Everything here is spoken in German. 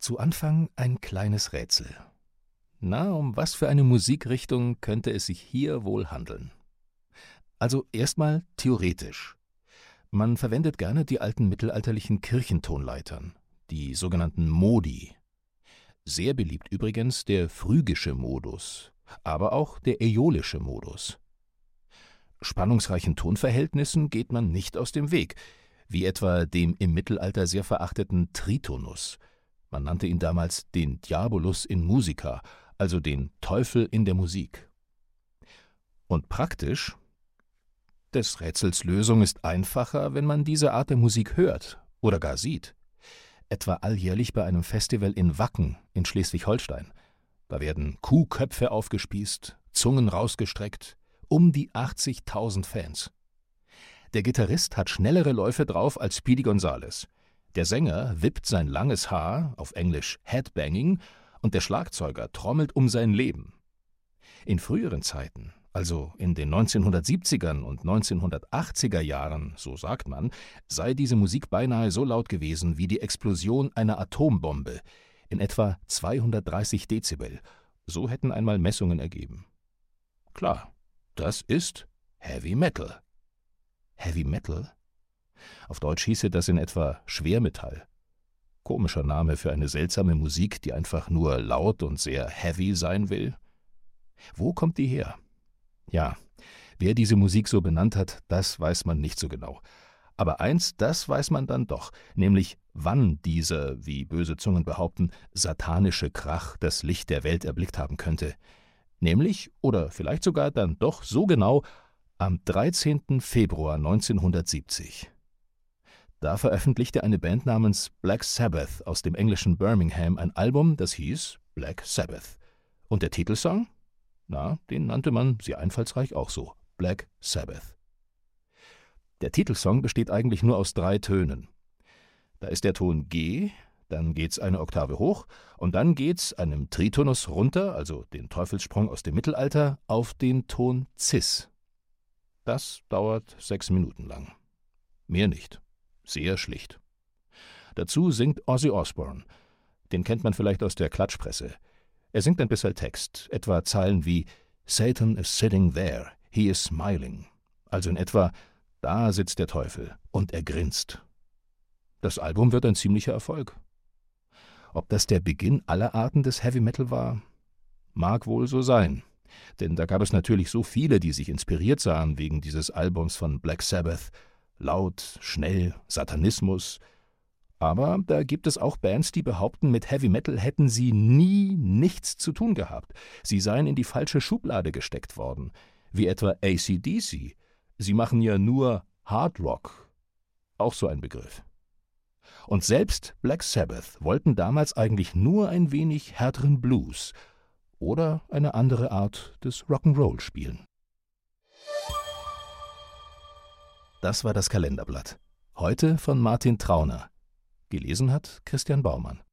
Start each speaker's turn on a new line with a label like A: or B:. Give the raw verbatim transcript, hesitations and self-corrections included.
A: Zu Anfang ein kleines Rätsel. Na, um was für eine Musikrichtung könnte es sich hier wohl handeln? Also erstmal theoretisch. Man verwendet gerne die alten mittelalterlichen Kirchentonleitern, die sogenannten Modi. Sehr beliebt übrigens der phrygische Modus, aber auch der äolische Modus. Spannungsreichen Tonverhältnissen geht man nicht aus dem Weg, wie etwa dem im Mittelalter sehr verachteten Tritonus. Man nannte ihn damals den Diabolus in musica, also den Teufel in der Musik. Und praktisch? Des Rätsels Lösung ist einfacher, wenn man diese Art der Musik hört oder gar sieht. Etwa alljährlich bei einem Festival in Wacken in Schleswig-Holstein. Da werden Kuhköpfe aufgespießt, Zungen rausgestreckt, um die achtzigtausend Fans. Der Gitarrist hat schnellere Läufe drauf als Speedy Gonzales. Der Sänger wippt sein langes Haar, auf Englisch Headbanging, und der Schlagzeuger trommelt um sein Leben. In früheren Zeiten, also in den neunzehnhundertsiebzigern und neunzehnhundertachtziger Jahren, so sagt man, sei diese Musik beinahe so laut gewesen wie die Explosion einer Atombombe, in etwa zweihundertdreißig Dezibel. So hätten einmal Messungen ergeben. Klar, das ist Heavy Metal. Heavy Metal? Auf Deutsch hieße das in etwa Schwermetall. Komischer Name für eine seltsame Musik, die einfach nur laut und sehr heavy sein will. Wo kommt die her? Ja, wer diese Musik so benannt hat, das weiß man nicht so genau. Aber eins, das weiß man dann doch, nämlich wann dieser, wie böse Zungen behaupten, satanische Krach das Licht der Welt erblickt haben könnte. Nämlich, oder vielleicht sogar dann doch so genau, am dreizehnten Februar neunzehnhundertsiebzig. Da veröffentlichte eine Band namens Black Sabbath aus dem englischen Birmingham ein Album, das hieß Black Sabbath. Und der Titelsong? Na, den nannte man sehr einfallsreich auch so, Black Sabbath. Der Titelsong besteht eigentlich nur aus drei Tönen. Da ist der Ton G, dann geht's eine Oktave hoch und dann geht's einem Tritonus runter, also den Teufelssprung aus dem Mittelalter, auf den Ton Cis. Das dauert sechs Minuten lang. Mehr nicht. Sehr schlicht. Dazu singt Ozzy Osbourne. Den kennt man vielleicht aus der Klatschpresse. Er singt ein bisschen Text, etwa Zeilen wie Satan is sitting there, he is smiling. Also in etwa, da sitzt der Teufel und er grinst. Das Album wird ein ziemlicher Erfolg. Ob das der Beginn aller Arten des Heavy Metal war? Mag wohl so sein. Denn da gab es natürlich so viele, die sich inspiriert sahen wegen dieses Albums von Black Sabbath. Laut, schnell, Satanismus. Aber da gibt es auch Bands, die behaupten, mit Heavy Metal hätten sie nie nichts zu tun gehabt. Sie seien in die falsche Schublade gesteckt worden. Wie etwa A C D C. Sie machen ja nur Hard Rock. Auch so ein Begriff. Und selbst Black Sabbath wollten damals eigentlich nur ein wenig härteren Blues oder eine andere Art des Rock'n'Roll spielen. Das war das Kalenderblatt. Heute von Martin Trauner. Gelesen hat Christian Baumann.